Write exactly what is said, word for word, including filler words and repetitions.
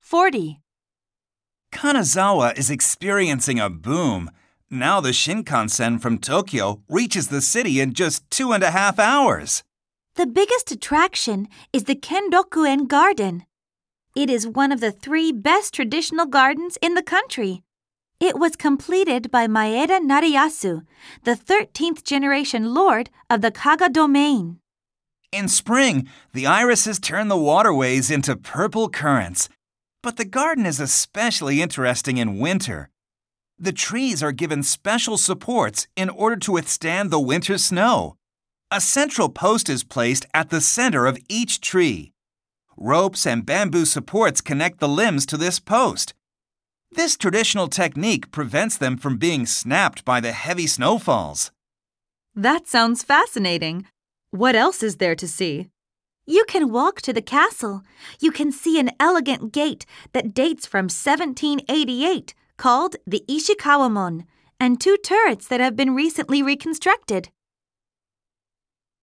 forty. Kanazawa is experiencing a boom. Now the Shinkansen from Tokyo reaches the city in just two and a half hours. The biggest attraction is the Kendokuen Garden. It is one of the three best traditional gardens in the country. It was completed by Maeda Nariyasu, the thirteenth generation lord of the Kaga domain. In spring, the irises turn the waterways into purple currents. But the garden is especially interesting in winter. The trees are given special supports in order to withstand the winter snow. A central post is placed at the center of each tree. Ropes and bamboo supports connect the limbs to this post. This traditional technique prevents them from being snapped by the heavy snowfalls. That sounds fascinating. What else is there to see? You can walk to the castle. You can see an elegant gate that dates from seventeen eighty-eight called the Ishikawamon, and two turrets that have been recently reconstructed.